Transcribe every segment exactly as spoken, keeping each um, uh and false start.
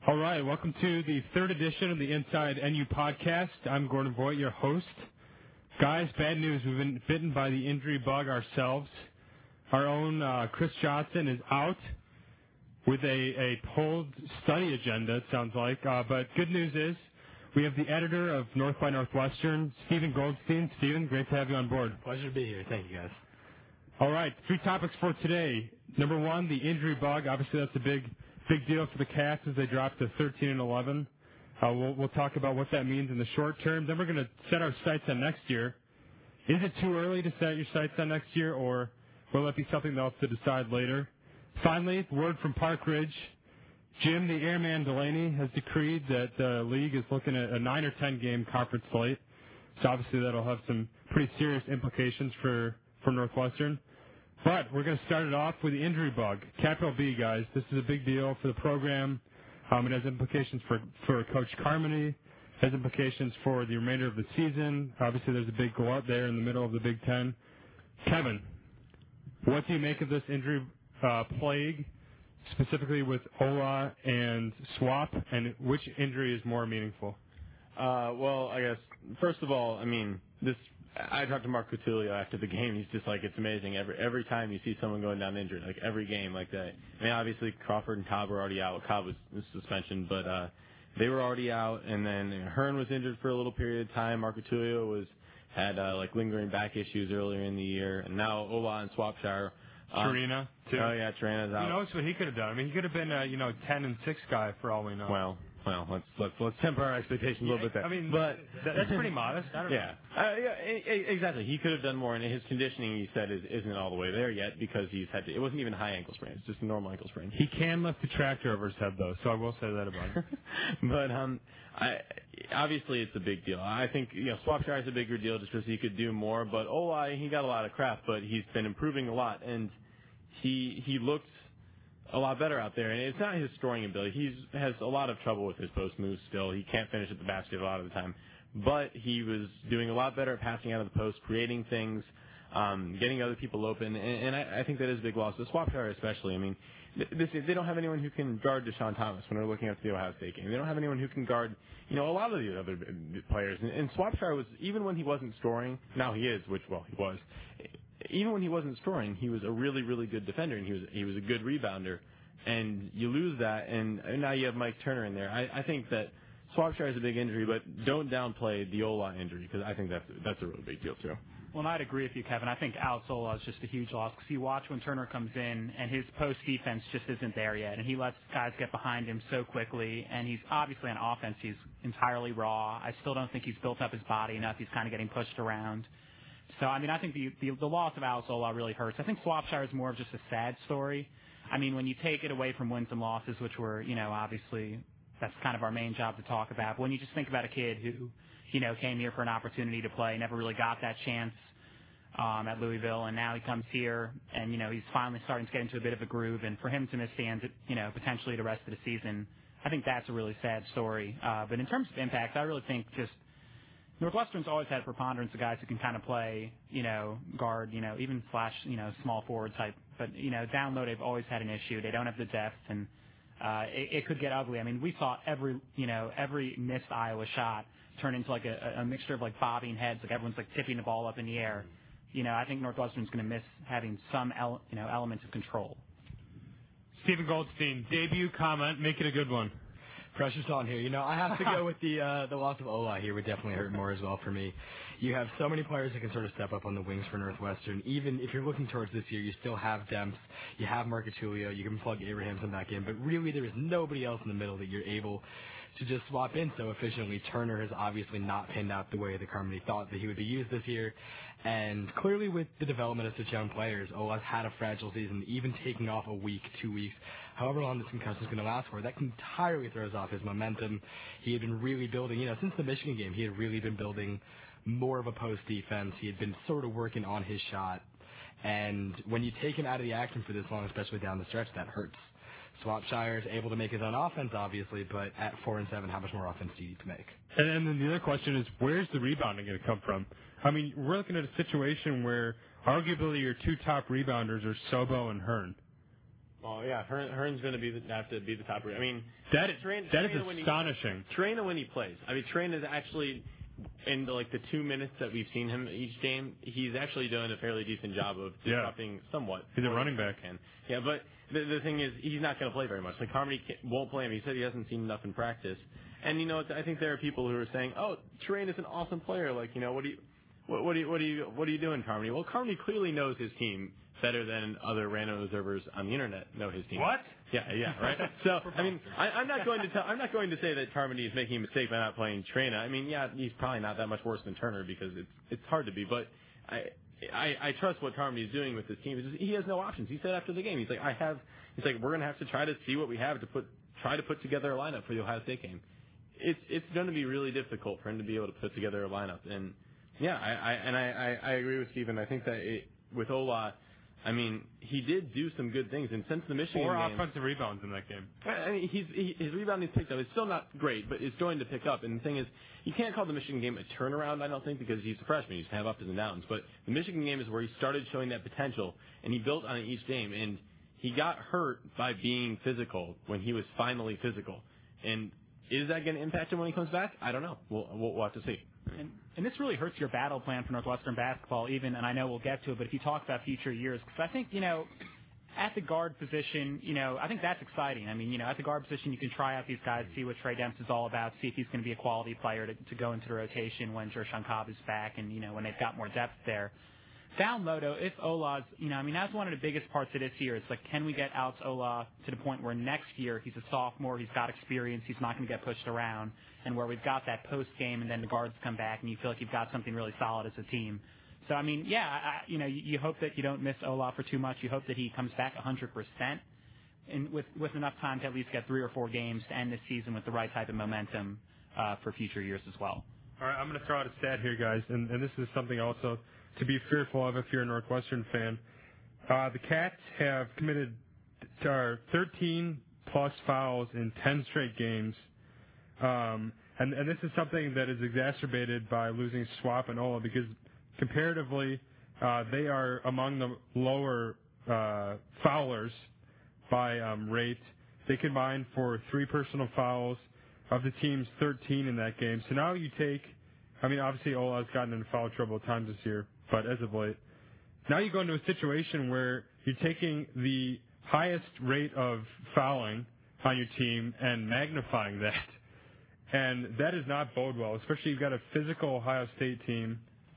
All right, welcome to the third edition of the Inside N U podcast. I'm Gordon Voigt, your host. Guys, bad news. We've been bitten by the injury bug ourselves. Our own uh, Chris Johnson is out with a, a pulled study agenda, it sounds like. Uh, but good news is we have the editor of North by Northwestern, Stephen Goldstein. Stephen, great to have you on board. Pleasure to be here. Thank you, guys. All right, three topics for today. Number one, the injury bug. Obviously, that's a big Big deal for the Cats as they drop to thirteen and eleven. Uh, we'll, we'll talk about what that means in the short term. Then we're going to set our sights on next year. Is it too early to set your sights on next year, or will it be something else to decide later? Finally, word from Park Ridge. Jim, the Airman Delaney, has decreed that the league is looking at a nine or ten game conference slate. So obviously that'll have some pretty serious implications for, for Northwestern. But we're going to start it off with the injury bug. Capital B, guys. This is a big deal for the program. Um, it has implications for, for Coach Carmody. It has implications for the remainder of the season. Obviously, there's a big glut there in the middle of the Big Ten. Kevin, what do you make of this injury uh, plague, specifically with Ola and Swap, and which injury is more meaningful? Uh, well, I guess, first of all, I mean, this... I talked to Mark Coutillo after the game. He's just like, it's amazing. Every every time you see someone going down injured, like every game like that. I mean, obviously Crawford and Cobb were already out. Cobb was suspension, but uh, they were already out. And then Hearn was injured for a little period of time. Mark Coutillo was had uh, like lingering back issues earlier in the year, and now Ola and Swapshire. Um, Torina, too. Oh yeah, Torina's out. Who knows what he could have done? I mean, he could have been a you know ten and six guy for all we know. Well. Well, let's let's let's temper our expectations yeah, a little bit there. I mean, but that's pretty modest. I don't yeah, know. uh, yeah, exactly. He could have done more, and his conditioning, he said, is, isn't all the way there yet because he's had to. It wasn't even a high ankle sprain; it's just a normal ankle sprain. He can lift the tractor over his head, though, so I will say that about him. but um, I obviously it's a big deal. I think you know Swapshire is a bigger deal just because he could do more. But Ola, he got a lot of crap, but he's been improving a lot, and he he looked a lot better out there, and it's not his scoring ability. He has a lot of trouble with his post moves still. He can't finish at the basket a lot of the time, but he was doing a lot better at passing out of the post, creating things, um, getting other people open, and, and I, I think that is a big loss. The Swapshire especially. I mean, this, they don't have anyone who can guard Deshaun Thomas when they're looking at the Ohio State game. They don't have anyone who can guard, you know, a lot of the other players. And, and Swapshire was, even when he wasn't scoring, now he is, which, well, he was. Even when he wasn't scoring, he was a really, really good defender, and he was he was a good rebounder. And you lose that, and now you have Mike Turner in there. I, I think that Swapshire is a big injury, but don't downplay the Ola injury because I think that's that's a really big deal too. Well, and I'd agree with you, Kevin. I think Alex Ola is just a huge loss because you watch when Turner comes in, and his post defense just isn't there yet, and he lets guys get behind him so quickly. And he's obviously on offense, he's entirely raw. I still don't think he's built up his body enough. He's kind of getting pushed around. So, I mean, I think the, the the loss of Alex Ola really hurts. I think Swapshire is more of just a sad story. I mean, when you take it away from wins and losses, which were, you know, obviously that's kind of our main job to talk about. But when you just think about a kid who, you know, came here for an opportunity to play, never really got that chance um, at Louisville, and now he comes here, and, you know, he's finally starting to get into a bit of a groove. And for him to miss the end, you know, potentially the rest of the season, I think that's a really sad story. Uh, but in terms of impact, I really think just Northwestern's always had a preponderance of guys who can kind of play, you know, guard, you know, even slash, you know, small forward type. But, you know, down low, they've always had an issue. They don't have the depth, and uh, it, it could get ugly. I mean, we saw every, you know, every missed Iowa shot turn into like a, a mixture of like bobbing heads, like everyone's like tipping the ball up in the air. You know, I think Northwestern's going to miss having some, ele- you know, elements of control. Stephen Goldstein, debut comment, make it a good one. Pressure's on here. You know, I have to go with the uh, the loss of Ola here would definitely hurt more as well for me. You have so many players that can sort of step up on the wings for Northwestern. Even if you're looking towards this year, you still have Demps, you have Mark Coutillo, you can plug Abrahamson back in, but really there is nobody else in the middle that you're able to just swap in so efficiently. Turner has obviously not pinned out the way that Carmody thought that he would be used this year. And clearly with the development of such young players, Ola's had a fragile season, even taking off a week, two weeks, however long this concussion is going to last for, that entirely throws off his momentum. He had been really building, you know, since the Michigan game, he had really been building more of a post defense. He had been sort of working on his shot. And when you take him out of the action for this long, especially down the stretch, that hurts. Swapshire is able to make his own offense, obviously, but at four and seven, how much more offense do you need to make? And, and then the other question is, where's the rebounding going to come from? I mean, we're looking at a situation where arguably your two top rebounders are Sobo and Hearn. Well, yeah, Hearn, Hearn's going to be the, have to be the top. I mean, that is Train, that is Traina astonishing. Traina when he plays. I mean, Traina is actually in the, like the two minutes that we've seen him each game, he's actually doing a fairly decent job of disrupting yeah. somewhat. He's a running back. Can. Yeah, but the, the thing is, he's not going to play very much. Like Carmody won't play him. He said he hasn't seen enough in practice. And you know, I think there are people who are saying, "Oh, Train is an awesome player. Like, you know, what do you, what, what do you, what do you, what are you doing, Carmody?" Well, Carmody clearly knows his team better than other random observers on the internet know his team. What? Yeah, yeah, right. So, I mean, I, I'm not going to tell, I'm not going to say that Carmody is making a mistake by not playing Traina. I mean, yeah, he's probably not that much worse than Turner because it's it's hard to be, but I I, I trust what Carmody is doing with this team. It's just, he has no options. He said after the game, he's like, I have. He's like, we're going to have to try to see what we have to put try to put together a lineup for the Ohio State game. It's it's going to be really difficult for him to be able to put together a lineup, and yeah, I, I and I, I, I agree with Stephen. I think that it, with Ola. I mean, he did do some good things, and since the Michigan Four game, offensive rebounds in that game. I mean, he's, he, his rebounding's picked up. It's still not great, but it's going to pick up. And the thing is, you can't call the Michigan game a turnaround, I don't think, because he's a freshman. He's going to have ups and downs. But the Michigan game is where he started showing that potential, and he built on it each game. And he got hurt by being physical when he was finally physical. And is that going to impact him when he comes back? I don't know. We'll, we'll, we'll have to see. And, and this really hurts your battle plan for Northwestern basketball, even, and I know we'll get to it, but if you talk about future years, because I think, you know, at the guard position, you know, I think that's exciting. I mean, you know, at the guard position, you can try out these guys, see what Trey Demps is all about, see if he's going to be a quality player to, to go into the rotation when Jershawn Cobb is back and, you know, when they've got more depth there. Down low, though, if Ola's, you know, I mean, that's one of the biggest parts of this year. It's like, can we get Alex Ola to the point where next year he's a sophomore, he's got experience, he's not going to get pushed around, and where we've got that post game and then the guards come back and you feel like you've got something really solid as a team. So, I mean, yeah, I, you know, you, you hope that you don't miss Ola for too much. You hope that he comes back one hundred percent and with, with enough time to at least get three or four games to end this season with the right type of momentum uh, for future years as well. All right, I'm going to throw out a stat here, guys, and, and this is something also to be fearful of if you're a Northwestern fan. Uh, the Cats have committed uh, thirteen plus fouls in ten straight games. Um, and, and this is something that is exacerbated by losing Swap and Ola because comparatively uh, they are among the lower uh, foulers by um, rate. They combined for three personal fouls of the team's thirteen in that game. So now you take, I mean, obviously Ola's gotten into foul trouble at times this year, but as of late, now you go into a situation where you're taking the highest rate of fouling on your team and magnifying that. And that does not bode well, especially you've got a physical Ohio State team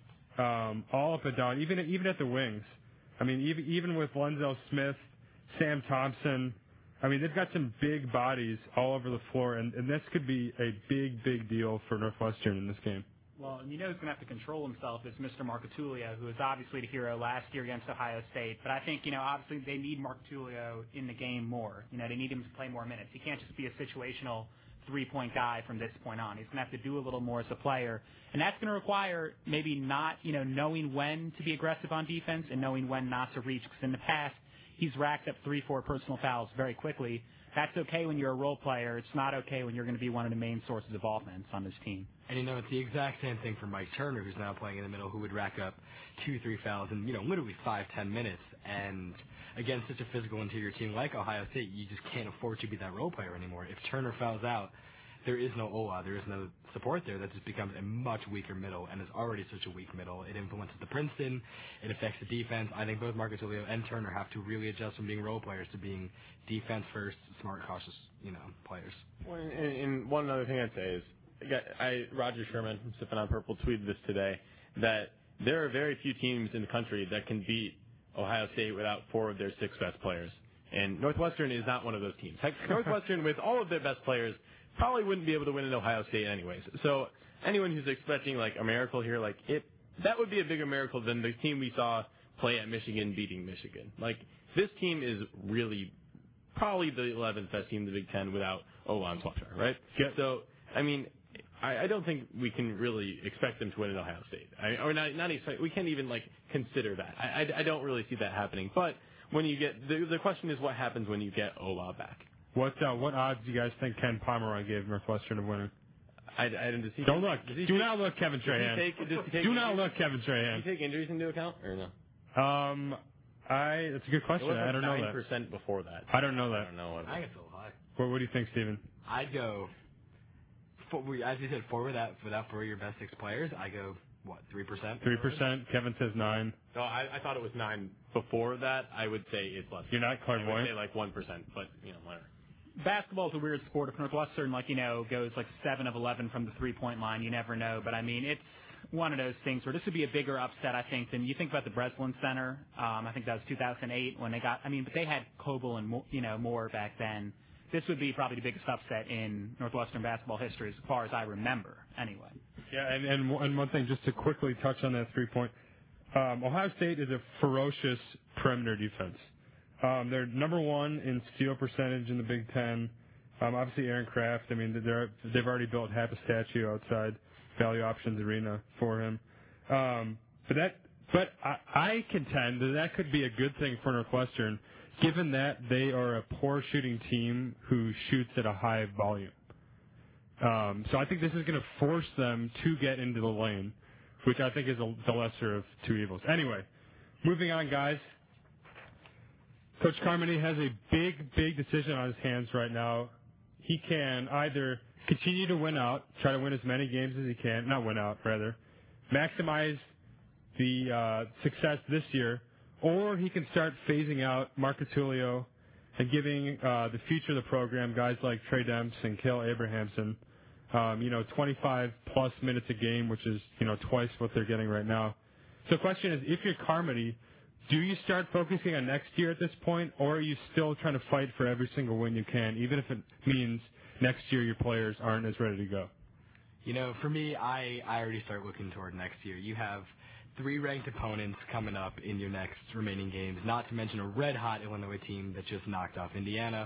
um, all up and down, even even at the wings. I mean, even, even with Lenzel Smith, Sam Thompson, I mean, they've got some big bodies all over the floor, and, and this could be a big, big deal for Northwestern in this game. Well, and you know who's going to have to control himself is Mister Marcatulio, who was obviously the hero last year against Ohio State. But I think, you know, obviously they need Marcatulio in the game more. You know, they need him to play more minutes. He can't just be a situational three-point guy from this point on. He's going to have to do a little more as a player. And that's going to require maybe not, you know, knowing when to be aggressive on defense and knowing when not to reach. Because in the past, he's racked up three, four personal fouls very quickly. That's okay when you're a role player. It's not okay when you're going to be one of the main sources of offense on this team. And, you know, it's the exact same thing for Mike Turner, who's now playing in the middle, who would rack up two, three fouls in, you know, literally five, ten minutes. And against such a physical interior team like Ohio State, you just can't afford to be that role player anymore. If Turner fouls out, there is no Ola, there is no support there. That just becomes a much weaker middle, and is already such a weak middle. It influences the Princeton. It affects the defense. I think both Marcatulio and Turner have to really adjust from being role players to being defense first, smart, cautious, you know, players. Well, and, and one other thing I'd say is, I, Roger Sherman, sipping on purple, tweeted this today, that there are very few teams in the country that can beat Ohio State without four of their six best players. And Northwestern is not one of those teams. Heck, Northwestern, with all of their best players, probably wouldn't be able to win in Ohio State anyways. So anyone who's expecting like a miracle here, like it, that would be a bigger miracle than the team we saw play at Michigan beating Michigan. Like this team is really probably the eleventh best team in the Big Ten without Ola and Swapshire, right? Yeah. So I mean, I, I don't think we can really expect them to win in Ohio State. I, or not, not expect. We can't even like consider that. I, I, I don't really see that happening. But when you get the the question is what happens when you get Ola back. What uh, what odds do you guys think Ken Pomeroy gave Northwestern of winning? I, I didn't see. Don't look. Do take, not look, Kevin Strahan. Take, Do not look, Kevin Strahan. Did you take injuries into account or no? Um, I. That's a good It question. was like I don't know nine that. percent before that. I don't know that. I don't know what. I think it's a little high. What, what do you think, Steven? I'd go, for, as you said, four without, without four of your best six players, I go, what, three percent? Three percent. Kevin says nine. No, I, I thought it was nine before that. I would say it's less. You're not I would clairvoyant? say like one percent, but you know, whatever. Basketball is a weird sport. If Northwestern, like, you know, goes like seven of eleven from the three-point line, you never know. But, I mean, it's one of those things where this would be a bigger upset, I think, than you think about the Breslin Center. Um, I think that was two thousand eight when they got – I mean, but they had Coble and, Mo- you know, Moore back then. This would be probably the biggest upset in Northwestern basketball history as far as I remember, anyway. Yeah, and, and, and one thing, just to quickly touch on that three-point. Um, Ohio State is a ferocious perimeter defense. Um, they're number one in steal percentage in the Big Ten. Um, obviously, Aaron Kraft. I mean, they're, they've already built half a statue outside Value Options Arena for him. Um, but that, but I, I contend that that could be a good thing for Northwestern, given that they are a poor shooting team who shoots at a high volume. Um, so I think this is going to force them to get into the lane, which I think is a, the lesser of two evils. Anyway, moving on, guys. Coach Carmody has a big, big decision on his hands right now. He can either continue to win out, try to win as many games as he can, not win out, rather, maximize the uh, success this year, or he can start phasing out Marco Tullio and giving uh, the future of the program guys like Trey Demps and Cale Abrahamson, um, you know, twenty-five plus minutes a game, which is, you know, twice what they're getting right now. So the question is, if you're Carmody, do you start focusing on next year at this point, or are you still trying to fight for every single win you can, even if it means next year your players aren't as ready to go? You know, for me, I, I already start looking toward next year. You have three ranked opponents coming up in your next remaining games, not to mention a red-hot Illinois team that just knocked off Indiana.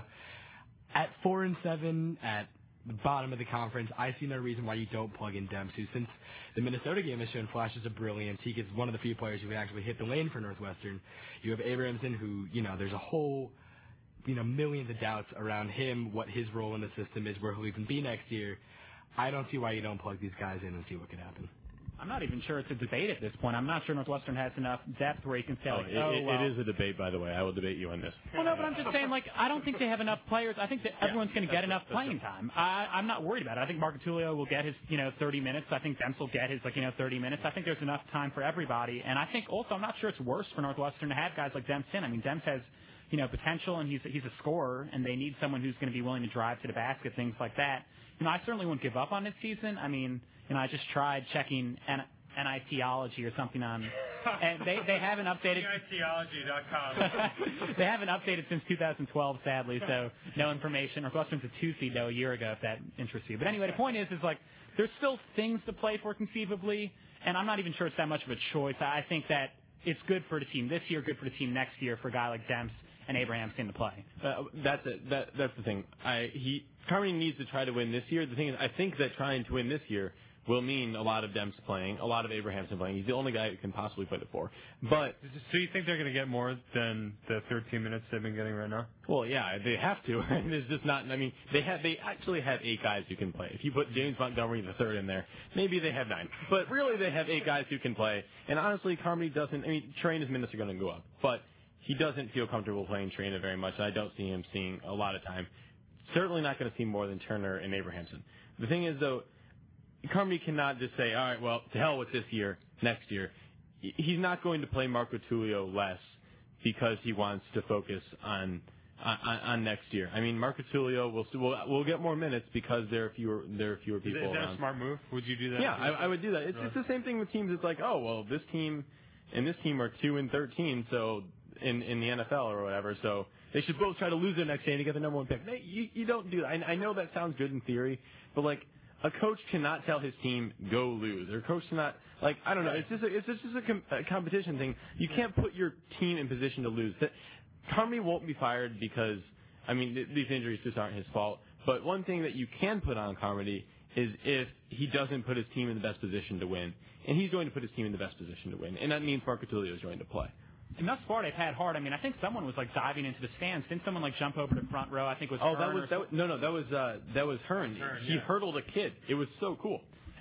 At four and seven, at the bottom of the conference, I see no reason why you don't plug in Demps, who since the Minnesota game has shown flashes of brilliance. He is one of the few players who can actually hit the lane for Northwestern. You have Abrahamson, who, you know, there's a whole, you know, millions of doubts around him, what his role in the system is, where he'll even be next year. I don't see why you don't plug these guys in and see what can happen. I'm not even sure it's a debate at this point. I'm not sure Northwestern has enough depth where you can say, Oh, like, it, oh, it, well. it is a debate, by the way. I will debate you on this. Well, no, but I'm just saying, like, I don't think they have enough players. I think that everyone's going to get enough playing time. I, I'm not worried about it. I think Marco Tullio will get his, you know, thirty minutes. I think Demps will get his, like, you know, thirty minutes. I think there's enough time for everybody. And I think also, I'm not sure it's worse for Northwestern to have guys like Demps in. I mean, Demps has, you know, potential, and he's he's a scorer, and they need someone who's going to be willing to drive to the basket, things like that. You know, I certainly wouldn't give up on this season. I mean, you know, I just tried checking and. N I T ology or something on, and they they haven't updated. N I T ology dot com. They haven't updated since two thousand twelve, sadly. So no information. Northwestern's a two seed though a year ago, if that interests you. But anyway, the point is, is like there's still things to play for conceivably, and I'm not even sure it's that much of a choice. I think that it's good for the team this year, good for the team next year for a guy like Demps and Abrahamson to play. Uh, that's it. That that's the thing. I he Carmody needs to try to win this year. The thing is, I think that trying to win this year will mean a lot of Demps playing, a lot of Abrahamson playing. He's the only guy who can possibly play the four. But So you think they're going to get more than the thirteen minutes they've been getting right now? well, yeah, they have to. And it's just not. I mean, they have. They actually have eight guys who can play. If you put James Montgomery the third in there, maybe they have nine. But really, they have eight guys who can play. And honestly, Carmody doesn't. I mean, Trey and his minutes are going to go up, but he doesn't feel comfortable playing Trey very much. And I don't see him seeing a lot of time. Certainly not going to see more than Turner and Abrahamson. The thing is, though, Carmody cannot just say, all right, well, to hell with this year, next year. He's not going to play Marco Tullio less because he wants to focus on on, on next year. I mean, Marco Tullio will, will will get more minutes because there are fewer there are fewer people Is that around. a smart move? Would you do that? Yeah, I, I would do that. It's, it's the same thing with teams. It's like, oh, well, this team and this team are two and thirteen, so in in the N F L or whatever, so they should both try to lose their next game to get the number one pick. No, you you don't do that. I, I know that sounds good in theory, but like, a coach cannot tell his team go lose. Or a coach cannot, like, I don't know. It's just a, it's just a, com- a competition thing. You can't put your team in position to lose. That Carmody won't be fired because, I mean, th- these injuries just aren't his fault. But one thing that you can put on Carmody is if he doesn't put his team in the best position to win, and he's going to put his team in the best position to win, and that means Marco Tullio is going to play. And thus far, they've had hard. I mean, I think someone was like diving into the stands. Didn't someone like jump over to the front row? I think it was. Oh, Hearn that was or that was, no, no, that was uh, that was Hearn. Hearn, He yeah. hurdled a kid. It was so cool.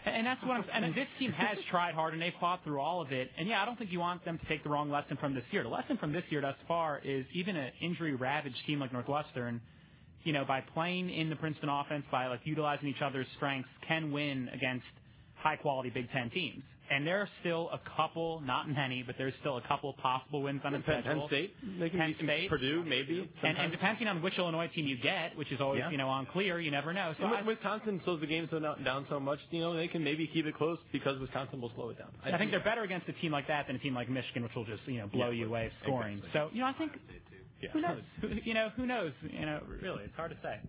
And that's what I'm. And this team has tried hard, and they've fought through all of it. And yeah, I don't think you want them to take the wrong lesson from this year. The lesson from this year thus far is even an injury-ravaged team like Northwestern, you know, by playing in the Princeton offense, by like utilizing each other's strengths, can win against high-quality Big Ten teams. And there are still a couple, not many, but there's still a couple possible wins on the Penn, schedule. Penn State, they can Penn beat State. Purdue, maybe. And, and depending on which Illinois team you get, which is always, Yeah. you know, unclear, you never know. So and I, Wisconsin slows the game so down, down so much, you know, they can maybe keep it close because Wisconsin will slow it down. I think they're better against a team like that than a team like Michigan, which will just, you know, blow Yeah, you away scoring. exactly. So, you know, I think, Yeah. who knows? Who, you know, who knows? You know, really, it's hard to say.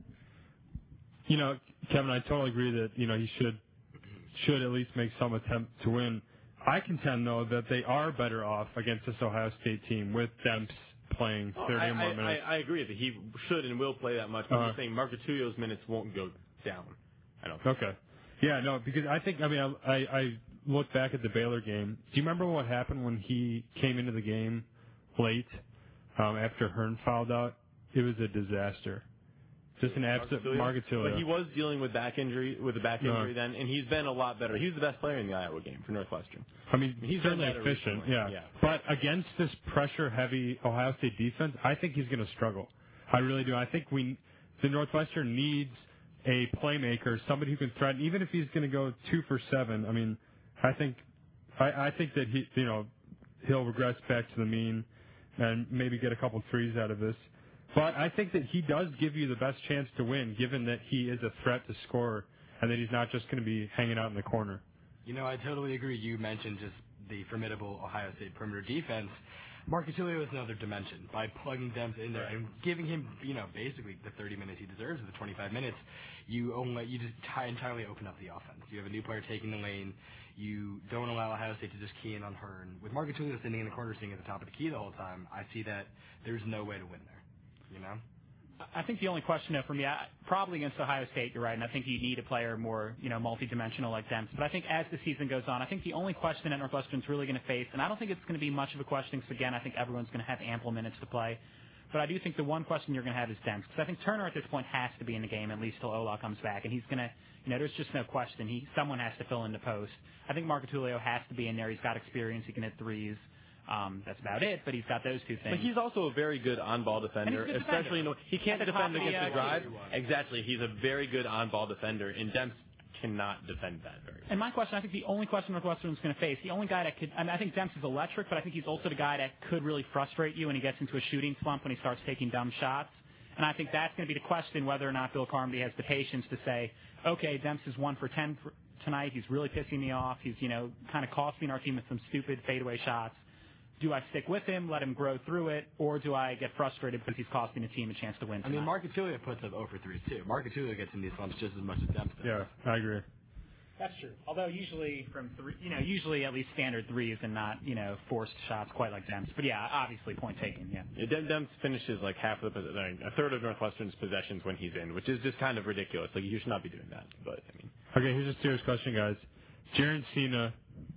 You know, Kevin, I totally agree that, you know, he should should at least make some attempt to win. I contend, though, that they are better off against this Ohio State team with Demps playing Oh, thirty I, or more I, minutes. I, I agree that he should and will play that much. But I'm Uh-huh. just saying Marcatulio's minutes won't go down. I don't think. Okay. Yeah, no, because I think, I mean, I, I look back at the Baylor game. Do you remember what happened when he came into the game late um, after Hearn fouled out? It was a disaster. Just an absolute Marcatulio. But he was dealing with back injury, with a back No. injury then, and he's been a lot better. He was the best player in the Iowa game for Northwestern. I mean, He's he's certainly been better efficient, recently, yeah. yeah. But against this pressure-heavy Ohio State defense, I think he's going to struggle. I really do. I think we, the Northwestern needs a playmaker, somebody who can threaten, even if he's going to go two for seven. I mean, I think, I, I think that he, you know, he'll regress back to the mean and maybe get a couple threes out of this. But I think that he does give you the best chance to win, given that he is a threat to score and that he's not just going to be hanging out in the corner. You know, I totally agree. You mentioned just the formidable Ohio State perimeter defense. Marcatulio is another dimension. By plugging Demps in there and giving him, you know, basically the thirty minutes he deserves, or the twenty-five minutes, you only you just t- entirely open up the offense. You have a new player taking the lane. You don't allow Ohio State to just key in on Hearn. With Marcatulio sitting in the corner, sitting at the top of the key the whole time, I see that there's no way to win there. You know? I think the only question, though, for me, I, probably against Ohio State, you're right, and I think you need a player more, you know, multidimensional like Demps. But I think as the season goes on, I think the only question that Northwestern's really going to face, and I don't think it's going to be much of a question, because, again, I think everyone's going to have ample minutes to play. But I do think the one question you're going to have is Demps, because I think Turner at this point has to be in the game, at least till Ola comes back, and he's going to, you know, there's just no question. He Someone has to fill in the post. I think Marcatulio has to be in there. He's got experience. He can hit threes. Um, that's about it, but he's got those two things. But he's also a very good on-ball defender, And he's a good especially defender. you know, he can't At the defend top of the, against the uh, drive. key. Exactly, he's a very good on-ball defender, and Demps cannot defend that very well. And my question, I think the only question Northwestern's going to face, the only guy that could, I mean, I think Demps is electric, but I think he's also the guy that could really frustrate you when he gets into a shooting slump when he starts taking dumb shots. And I think that's going to be the question, whether or not Bill Carmody has the patience to say, okay, Demps is one for ten for tonight. He's really pissing me off. He's, you know, kind of costing our team with some stupid fadeaway shots. Do I stick with him, let him grow through it, or do I get frustrated because he's costing the team a chance to win I tonight? mean, Marcatulio puts up zero for threes, too. Marcatulio gets in these slumps just as much as Demps does. Yeah, I agree. That's true. Although usually from three, you know, usually at least standard threes and not, you know, forced shots quite like Demps. But yeah, obviously point taken. Yeah. Yeah, Dem- Demps finishes like half of the pos- I mean, a third of Northwestern's possessions when he's in, which is just kind of ridiculous. Like you should not be doing that. But I mean, Okay, here's a serious question, guys. Jaren Cena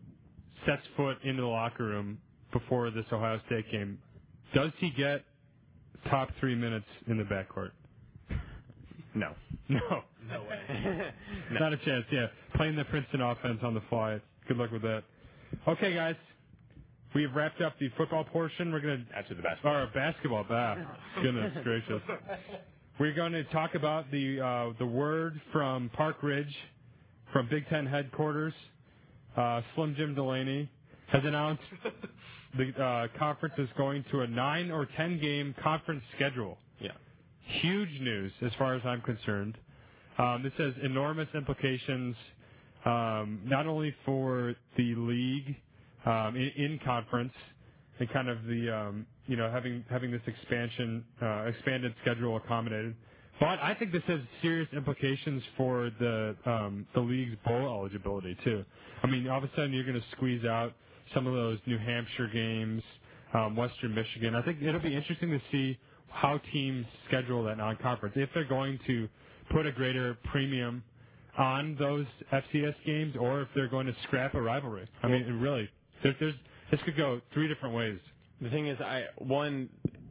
sets foot into the locker room before this Ohio State game. Does he get top three minutes in the backcourt? no. No. No way. Not a chance, yeah. Playing the Princeton offense on the fly. Good luck with that. Okay, guys. We've wrapped up the football portion. We're going to... After the basketball. Or basketball. Ah, goodness gracious. We're going to talk about the uh, the word from Park Ridge, from Big Ten headquarters. Uh, Slim Jim Delaney has announced the uh, conference is going to a nine or ten game conference schedule. Yeah. Huge news as far as I'm concerned. Um, this has enormous implications, um, not only for the league um, in, in conference and kind of the um, you know having having this expansion uh, expanded schedule accommodated, but I think this has serious implications for the um, the league's bowl eligibility too. I mean, all of a sudden you're going to squeeze out some of those New Hampshire games, um, Western Michigan. I think it'll be interesting to see how teams schedule that non-conference, if they're going to put a greater premium on those F C S games, or if they're going to scrap a rivalry. I mean, really, there, there's this could go three different ways. The thing is, I one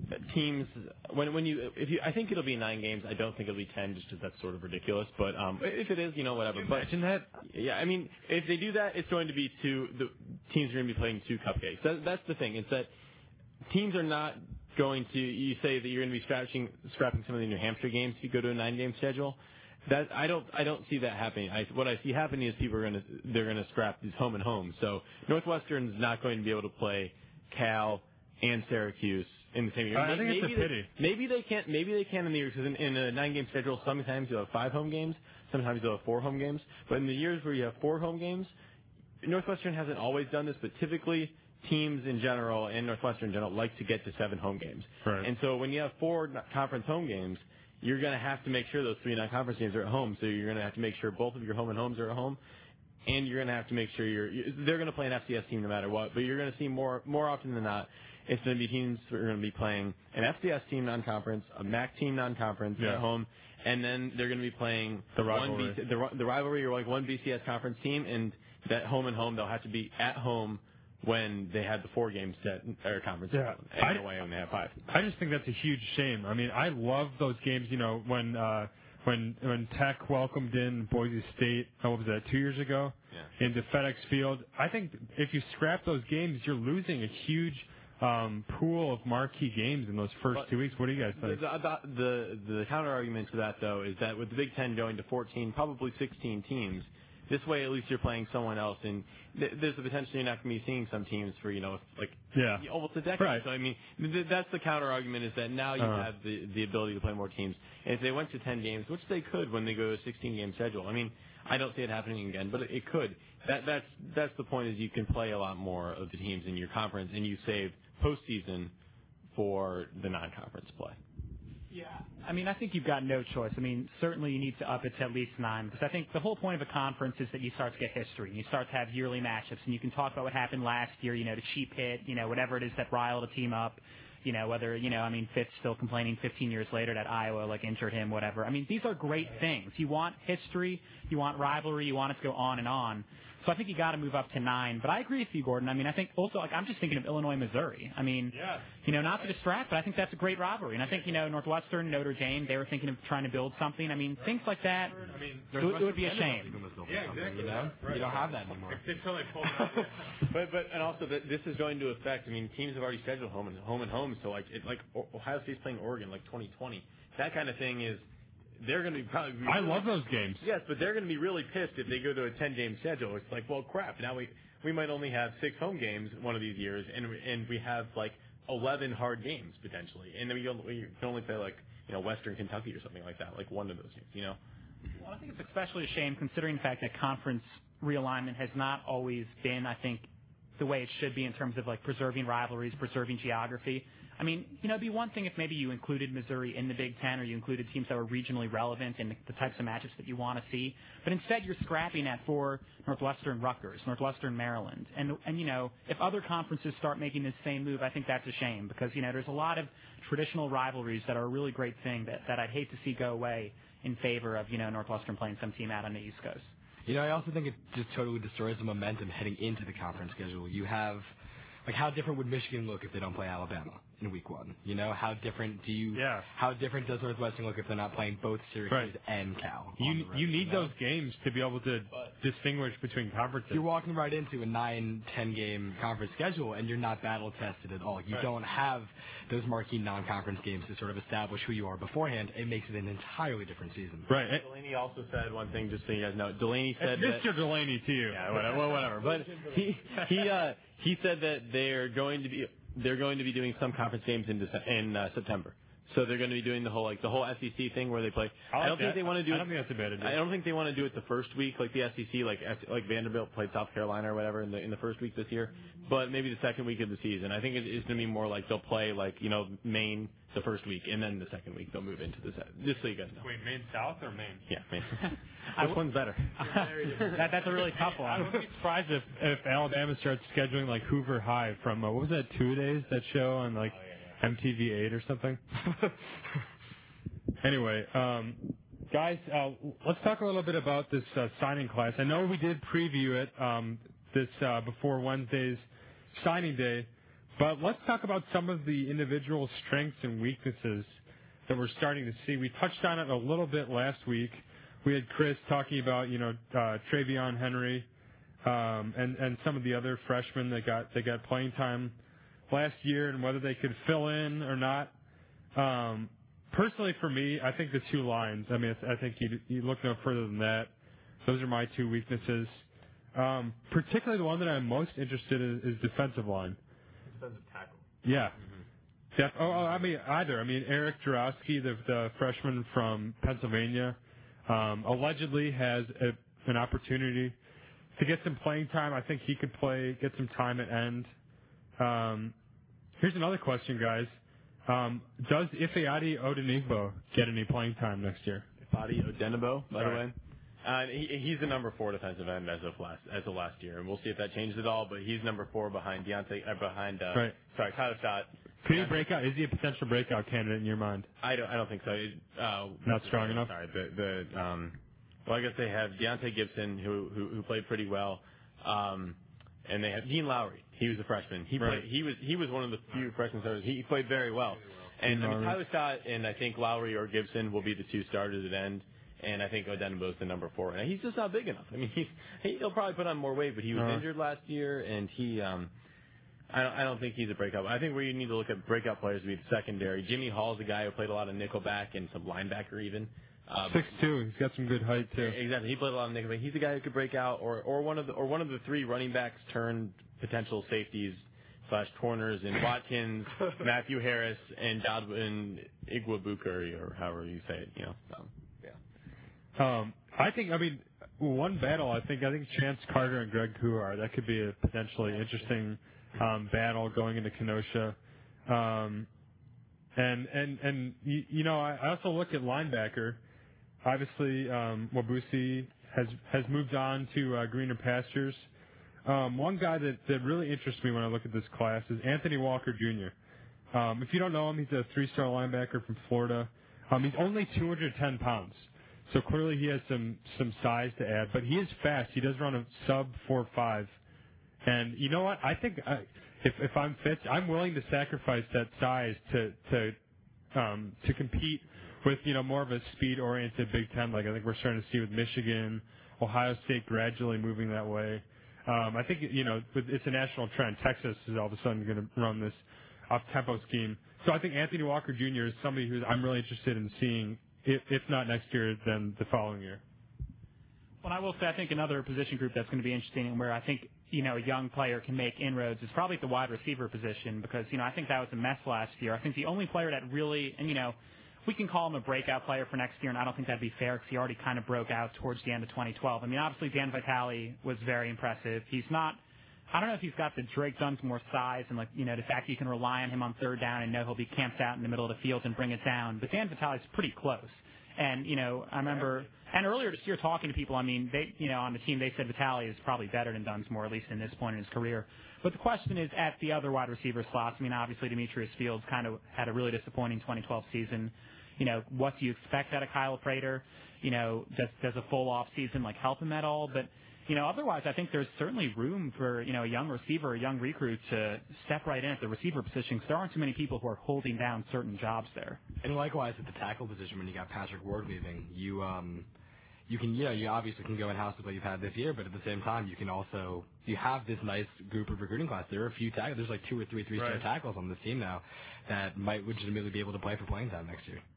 teams when when you if you I think it'll be nine games. I don't think it'll be ten, just because that's sort of ridiculous. But um, if it is, you know, whatever. But imagine that? Yeah, I mean, if they do that, it's going to be two. The teams are going to be playing two cupcakes. That, that's the thing. It's that teams are not going to. You say that you're going to be scratching scrapping some of the New Hampshire games if you go to a nine-game schedule. That I don't I don't see that happening. I, what I see happening is people are going to they're going to scrap these home and home. So Northwestern's not going to be able to play Cal and Syracuse in the same year. I think maybe it's a pity. They, maybe they can't. Maybe they can in the year because in, in a nine-game schedule, sometimes you'll have five home games, sometimes you'll have four home games. But in the years where you have four home games, Northwestern hasn't always done this, but typically teams in general and Northwestern in general like to get to seven home games. Right. And so when you have four conference home games, you're going to have to make sure those three non-conference games are at home. So you're going to have to make sure both of your home and homes are at home, and you're going to have to make sure you're. They're going to play an F C S team no matter what. But you're going to see more more often than not, it's going to be teams that are going to be playing an F C S team non-conference, a M A C team non-conference yeah. at home, and then they're going to be playing the rivalry, one B C, the, the rivalry or like one B C S conference team, and that home and home they'll have to be at home when they had the four games set or conference yeah. and away when they have five. I just think that's a huge shame. I mean, I love those games. You know, when uh, when when Tech welcomed in Boise State, what was that, two years ago, yeah. into FedEx Field. I think if you scrap those games, you're losing a huge um, pool of marquee games in those first but two weeks. What do you guys think? The, the, the, the counter argument to that, though, is that with the Big Ten going to fourteen, probably sixteen teams, this way, at least you're playing someone else, and th- there's the potential you're not going to be seeing some teams for, you know, like yeah. almost a decade. Right. So, I mean, th- that's the counter argument is that now you uh-huh. have the, the ability to play more teams. And if they went to ten games, which they could when they go to a sixteen-game schedule, I mean, I don't see it happening again, but it, it could. That, that's, that's the point is you can play a lot more of the teams in your conference, and you save postseason for the non-conference play. Yeah, I mean, I think you've got no choice. I mean, certainly you need to up it to at least nine, because I think the whole point of a conference is that you start to get history, and you start to have yearly matchups, and you can talk about what happened last year, you know, to cheap hit, you know, whatever it is that riled a team up, you know, whether, you know, I mean, Fitz still complaining fifteen years later that Iowa, like, injured him, whatever. I mean, these are great things. You want history, you want rivalry, you want it to go on and on. So I think you got to move up to nine. But I agree with you, Gordon. I mean, I think also, like, I'm just thinking of Illinois, Missouri. I mean, yeah. you know, not to distract, but I think that's a great rivalry. And I think, you know, Northwestern, Notre Dame, they were thinking of trying to build something. I mean, things like that, I mean, it, would- it would be a shame. Yeah, exactly. You know, Right. you don't have that anymore. Until they pull it out. But but and also that this is going to affect. I mean, teams have already scheduled home and home and home. So like it, like Ohio State's playing Oregon like twenty twenty. That kind of thing is. They're going to be probably. Really, I love those games. Yes, but they're going to be really pissed if they go to a ten-game schedule. It's like, well, crap. Now we we might only have six home games one of these years, and we, and we have like eleven hard games potentially, and then we only, we can only play like you know Western Kentucky or something like that, like one of those games, you know. Well, I think it's especially a shame considering the fact that conference realignment has not always been, I think, the way it should be in terms of like preserving rivalries, preserving geography. I mean, you know, it'd be one thing if maybe you included Missouri in the Big Ten or you included teams that were regionally relevant and the types of matchups that you want to see. But instead, you're scrapping at for Northwestern Rutgers, Northwestern Maryland. And, and, you know, if other conferences start making this same move, I think that's a shame because, you know, there's a lot of traditional rivalries that are a really great thing that, that I'd hate to see go away in favor of, you know, Northwestern playing some team out on the East Coast. You know, I also think it just totally destroys the momentum heading into the conference schedule. You have, like, how different would Michigan look if they don't play Alabama in week one? You know, how different do you, yeah. how different does Northwestern look if they're not playing both Syracuse right. and Cal? You road, you need you know? those games to be able to distinguish between conferences. You're walking right into a nine, ten game conference schedule, and you're not battle tested at all. You right. don't have those marquee non-conference games to sort of establish who you are beforehand. It makes it an entirely different season. Right. Delaney also said one thing, just so you guys know. Delaney said It's that. Mister Delaney to you. Yeah, whatever. Well, whatever. But he he uh, he said that they're going to be they're going to be doing some conference games in Dece- in uh, September. So they're going to be doing the whole like the whole S E C thing where they play. I, like I don't that. think they want to do. I it, don't think that's a bad idea. I don't think they want to do it the first week like the S E C, like like Vanderbilt played South Carolina or whatever in the in the first week this year. But maybe the second week of the season. I think it, it's going to be more like they'll play like you know Maine the first week and then the second week they'll move into the set. Just so you guys know. Wait, Maine South or Maine? Yeah, Maine. Which one's better? that, that's a really tough one. I wouldn't be surprised if, if Alabama starts scheduling like Hoover High from uh, what was that two days that show on like oh, yeah, yeah. M T V eight or something. Anyway, um, guys, uh, let's talk a little bit about this uh, signing class. I know we did preview it um, this uh, before Wednesday's signing day, But let's talk about some of the individual strengths and weaknesses that we're starting to see. We touched on it a little bit last week. We had Chris talking about, you know, uh, Travion Henry um, and and some of the other freshmen that got they got playing time last year and whether they could fill in or not. Um, personally, for me, I think the two lines. I mean, I think you you look no further than that. Those are my two weaknesses. Um, particularly the one that I'm most interested in is defensive line. Defensive tackle. Yeah. Mm-hmm. Def- oh, oh, I mean, either. I mean, Eric Jurowski, the, the freshman from Pennsylvania, um, allegedly has a, an opportunity to get some playing time. I think he could play, get some time at end. Um, here's another question, guys. Um, does Ifeadi Odenigbo get any playing time next year? Ifeadi Odenigbo, by Sorry. the way. Uh, he, he's the number four defensive end as of last as of last year, and we'll see if that changes at all. But he's number four behind Deontay, uh, behind uh, right. sorry, Tyler Stott. Could he break out? Is he a potential breakout candidate in your mind? I don't I don't think so. Uh, Not strong enough. Sorry, the the um, well, I guess they have Deontay Gibson who who, who played pretty well, um, and they have Dean Lowry. He was a freshman. He right. played. He was he was one of the few freshmen starters. He played very well. And I mean, Tyler Stott and I think Lowry or Gibson will be the two starters at end. And I think Odenigbo is the number four. And he's just not big enough. I mean, he's, he'll probably put on more weight, but he was uh-huh. injured last year, and he, um, I don't, I don't think he's a breakout. I think where you need to look at breakout players would be the secondary. Jimmy Hall's a guy who played a lot of nickelback and some linebacker even. Um, six two. He's got some good height too. Exactly. He played a lot of nickelback. He's a guy who could break out, or or one of the or one of the three running backs turned potential safeties slash corners in Watkins, Matthew Harris, and Godwin Igwebuike, or however you say it. You know. So. Um, I think, I mean, one battle, I think, I think Chance Carter and Greg Kuhar, that could be a potentially interesting um, battle going into Kenosha. Um, and, and, and you, you know, I, I also look at linebacker. Obviously, um, Wabusi has, has moved on to uh, greener pastures. Um, one guy that, that really interests me when I look at this class is Anthony Walker Junior Um, if you don't know him, he's a three-star linebacker from Florida. Um, he's only two hundred ten pounds. So clearly he has some, some size to add, but he is fast. He does run a sub four five, and you know what? I think I, if if I'm fit, I'm willing to sacrifice that size to to um, to compete with you know more of a speed oriented Big Ten. Like I think we're starting to see with Michigan, Ohio State gradually moving that way. Um, I think you know it's a national trend. Texas is all of a sudden going to run this up tempo scheme. So I think Anthony Walker Junior is somebody who I'm really interested in seeing. If, if not next year, then the following year. Well, I will say I think another position group that's going to be interesting and where I think, you know, a young player can make inroads is probably at the wide receiver position because, you know, I think that was a mess last year. I think the only player that really, and, you know, we can call him a breakout player for next year, and I don't think that'd be fair because he already kind of broke out towards the end of twenty twelve. I mean, obviously Dan Vitale was very impressive. He's not, I don't know if he's got the Drake Dunsmore size and, like, you know, the fact you can rely on him on third down and know he'll be camped out in the middle of the field and bring it down. But Dan Vitale's pretty close. And, you know, I remember, and earlier this year talking to people, I mean, they, you know, on the team, they said Vitale is probably better than Dunsmore, at least in this point in his career. But the question is at the other wide receiver slots. I mean, obviously Demetrius Fields kind of had a really disappointing twenty twelve season. You know, what do you expect out of Kyle Prater? You know, does, does a full off season, like, help him at all? But, you know, otherwise, I think there's certainly room for, you know, a young receiver, a young recruit to step right in at the receiver position because there aren't too many people who are holding down certain jobs there. And likewise at the tackle position, when you got Patrick Ward leaving, you um, you can, you know, you obviously can go in house with what you've had this year, but at the same time, you can also you have this nice group of recruiting class. There are a few tackles. There's like two or three three-star right. tackles on this team now that might legitimately be able to play for playing time next year.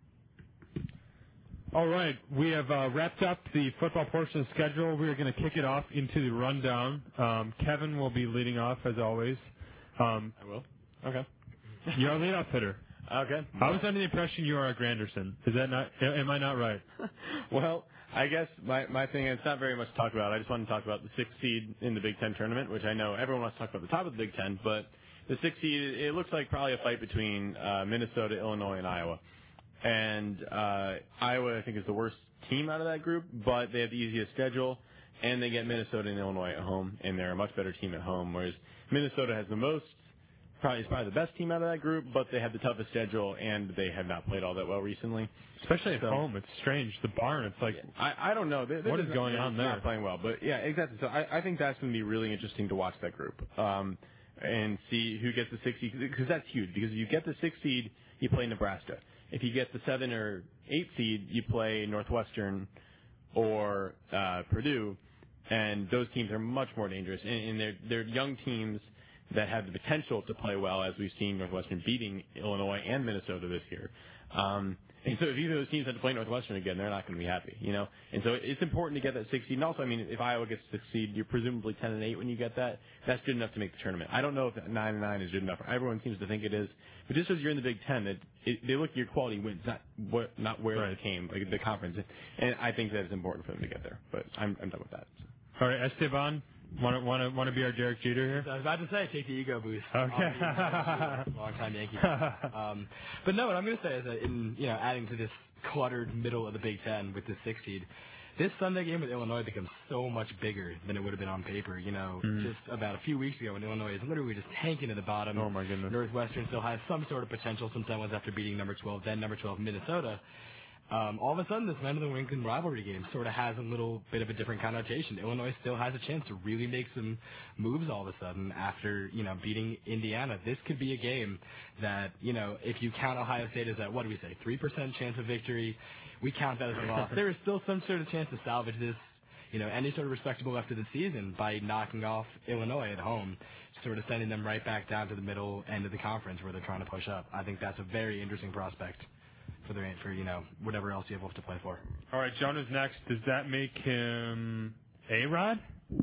All right, we have uh, wrapped up the football portion of the schedule. We are going to kick it off into the rundown. Um, Kevin will be leading off, as always. Um, I will. Okay. You're our leadoff hitter. Okay. I was under the impression you are a Granderson. Is that not? Am I not right? Well, I guess my, my thing is not very much to talk about. I just want to talk about the sixth seed in the Big Ten tournament, which I know everyone wants to talk about the top of the Big Ten, but the sixth seed, it looks like probably a fight between uh, Minnesota, Illinois, and Iowa. And uh, Iowa, I think, is the worst team out of that group, but they have the easiest schedule, and they get Minnesota and Illinois at home, and they're a much better team at home, whereas Minnesota has the most, probably is probably the best team out of that group, but they have the toughest schedule, and they have not played all that well recently. Especially at so, home. It's strange. The barn, it's like... I, I don't know. They, what is going on there? Not playing well, but yeah, exactly. So I, I think that's going to be really interesting to watch that group. Um, and see who gets the six seed, because that's huge. Because if you get the six seed, you play Nebraska. If you get the seven or eight seed, you play Northwestern or uh, Purdue, and those teams are much more dangerous. And, and they're they're young teams that have the potential to play well, as we've seen Northwestern beating Illinois and Minnesota this year. Um, and so if either of those teams have to play Northwestern again, they're not going to be happy, you know. And so it's important to get that six seed. And also, I mean, if Iowa gets six seed, you're presumably ten and eight when you get that. That's good enough to make the tournament. I don't know if nine and nine is good enough. Everyone seems to think it is. But just as you're in the Big Ten, it, it, they look at your quality wins, not what, not where right. they came, like the conference. And I think that it's important for them to get there. But I'm, I'm done with that. So. All right, Esteban, want to want to want to be our Derek Jeter here? I was about to say, take the ego boost. Okay. Long time Yankee. um, but no, what I'm going to say is that in you know adding to this cluttered middle of the Big Ten with this six seed, this Sunday game with Illinois becomes so much bigger than it would have been on paper. You know, mm. just about a few weeks ago when Illinois is literally just tanking to the bottom. Oh my goodness. Northwestern still has some sort of potential sometimes after beating number twelve, then number twelve Minnesota. Um, all of a sudden, this Men of the New England rivalry game sort of has a little bit of a different connotation. Illinois still has a chance to really make some moves all of a sudden after, you know, beating Indiana. This could be a game that, you know, if you count Ohio State as at, what do we say, three percent chance of victory, we count that as a loss. There is still some sort of chance to salvage this, you know, any sort of respectable after the season by knocking off Illinois at home, sort of sending them right back down to the middle end of the conference where they're trying to push up. I think that's a very interesting prospect for the for you know whatever else you have left to play for. All right, Jonah's next. Does that make him A-Rod?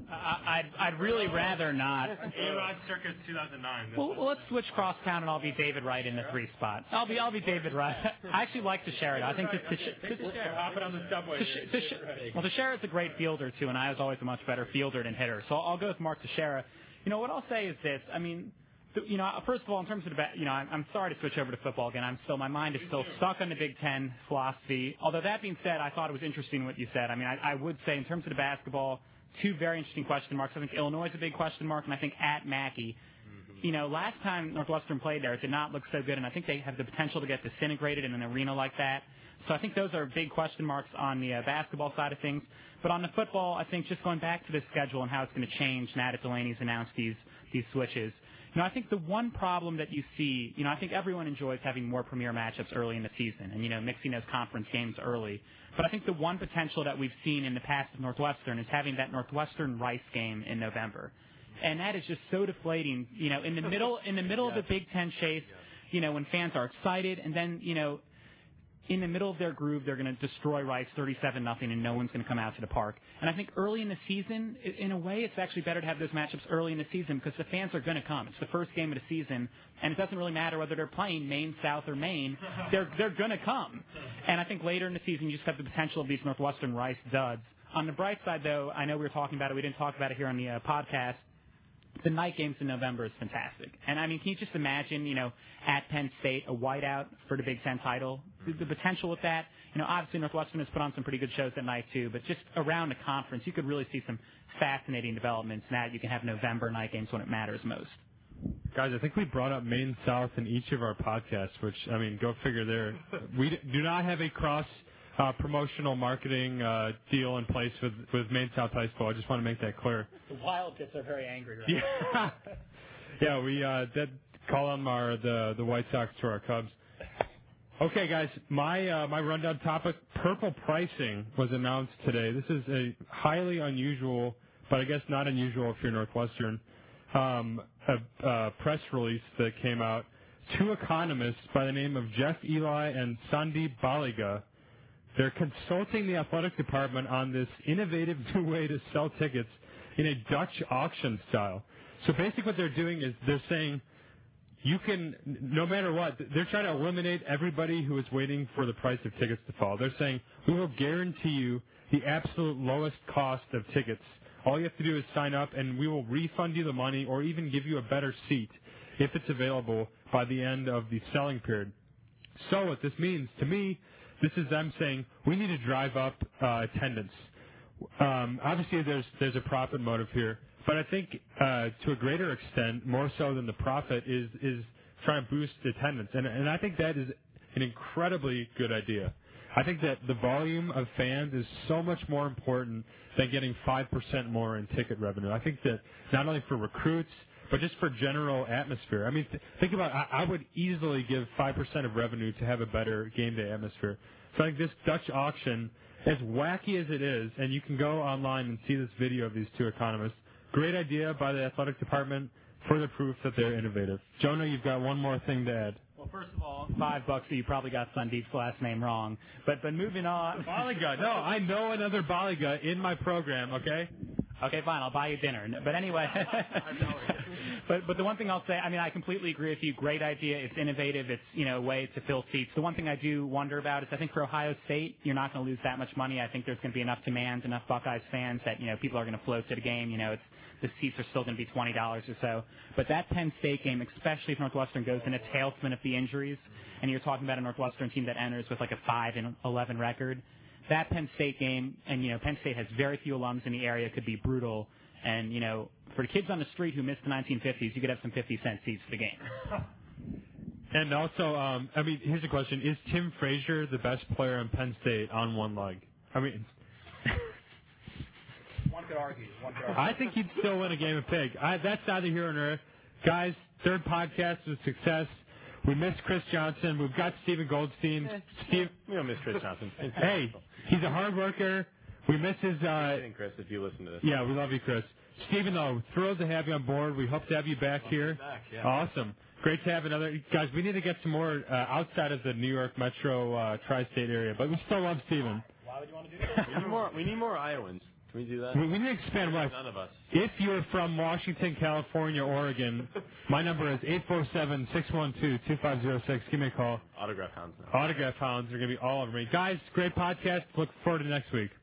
I, I'd I'd really rather not. A-Rod circa two thousand nine. Well, well, let's switch cross town and I'll be David Wright in the three spot. I'll be I'll be David Wright. I actually like Teixeira. I think Teixeira. Hop it on the subway. Well, Teixeira's a great fielder too, and I was always a much better fielder than hitter. So I'll go with Mark Teixeira. You know what I'll say is this. I mean. You know, first of all, in terms of the, you know, I'm, I'm sorry to switch over to football again. I'm still, my mind is still stuck on the Big Ten philosophy. Although that being said, I thought it was interesting what you said. I mean, I, I would say in terms of the basketball, two very interesting question marks. I think Illinois is a big question mark, and I think at Mackey, mm-hmm. you know, last time Northwestern played there, it did not look so good, and I think they have the potential to get disintegrated in an arena like that. So I think those are big question marks on the uh, basketball side of things. But on the football, I think just going back to the schedule and how it's going to change now that Delaney's announced these these switches. You know, I think the one problem that you see, you know, I think everyone enjoys having more premier matchups early in the season and, you know, mixing those conference games early. But I think the one potential that we've seen in the past of Northwestern is having that Northwestern-Rice game in November. And that is just so deflating, you know, in the middle in the middle yes. of the Big Ten chase, yes. you know, when fans are excited and then, you know, in the middle of their groove, they're going to destroy Rice thirty-seven nothing, and no one's going to come out to the park. And I think early in the season, in a way, it's actually better to have those matchups early in the season because the fans are going to come. It's the first game of the season, and it doesn't really matter whether they're playing Maine, South, or Maine. They're they're going to come. And I think later in the season, you just have the potential of these Northwestern Rice duds. On the bright side, though, I know we were talking about it. We didn't talk about it here on the uh, podcast. The night games in November is fantastic. And, I mean, can you just imagine, you know, at Penn State, a whiteout for the Big Ten title? The, the potential with that, you know, obviously Northwestern has put on some pretty good shows at night, too. But just around the conference, you could really see some fascinating developments now. You can have November night games when it matters most. Guys, I think we brought up Maine South in each of our podcasts, which, I mean, go figure there. We do not have a cross Uh, promotional marketing uh, deal in place with, with Maine South High School. I just want to make that clear. The Wildcats are very angry right yeah. yeah, we uh, did call them our the the White Sox to our Cubs. Okay, guys, my uh, my rundown topic: purple pricing was announced today. This is a highly unusual, but I guess not unusual if you're Northwestern, um, a, a press release that came out. Two economists by the name of Jeff Eli and Sandeep Baliga. They're consulting the athletic department on this innovative new way to sell tickets in a Dutch auction style. So basically what they're doing is they're saying you can, no matter what, they're trying to eliminate everybody who is waiting for the price of tickets to fall. They're saying we will guarantee you the absolute lowest cost of tickets. All you have to do is sign up and we will refund you the money or even give you a better seat if it's available by the end of the selling period. So what this means to me, this is them saying we need to drive up uh, attendance. Um, obviously, there's there's a profit motive here, but I think uh, to a greater extent, more so than the profit, is is trying to boost attendance, and and I think that is an incredibly good idea. I think that the volume of fans is so much more important than getting five percent more in ticket revenue. I think that not only for recruits, but just for general atmosphere. I mean, th- think about I, I would easily give five percent of revenue to have a better game day atmosphere. So I think this Dutch auction, as wacky as it is, and you can go online and see this video of these two economists, great idea by the athletic department, further proof that they're innovative. Jonah, you've got one more thing to add. Well, first of all, five bucks, so you probably got Sandeep's last name wrong. But but moving on. Baliga. No, I know another Baliga in my program, okay? Okay, fine. I'll buy you dinner. But anyway, but but the one thing I'll say, I mean, I completely agree with you. Great idea. It's innovative. It's, you know, a way to fill seats. The one thing I do wonder about is I think for Ohio State, you're not going to lose that much money. I think there's going to be enough demand, enough Buckeyes fans that, you know, people are going to flow to the game. You know, it's the seats are still going to be twenty dollars or so. But that Penn State game, especially if Northwestern goes in a tailspin of the injuries, and you're talking about a Northwestern team that enters with like a five and eleven record. That Penn State game, and, you know, Penn State has very few alums in the area, could be brutal. And, you know, for the kids on the street who missed the nineteen fifties, you could have some fifty cent seats for the game. And also, um, I mean, here's a question. Is Tim Frazier the best player in Penn State on one leg? I mean... One could argue. One could argue. I think he'd still win a game of pig. I, that's neither here nor there. Guys, third podcast was a success. We missed Chris Johnson. We've got Stephen Goldstein. Eh, Steve, we don't miss Chris Johnson. hey, he's a hard worker. We miss his... Uh, I Chris, if you listen to this. Yeah, we love you, Chris. Stephen, though, thrilled to have you on board. We hope to have you back Love here. Back, yeah. Awesome. Great to have another... Guys, we need to get some more uh, outside of the New York metro uh, tri-state area, but we still love Stephen. Why would you want to do that? We need more, we need more Iowans. Can we do that? We, we need to expand life. None of us. If you're from Washington, California, Oregon, my number is eight four seven, six one two, two five zero six. Give me a call. Autograph hounds now. Autograph hounds are going to be all over me. Guys, great podcast. Look forward to next week.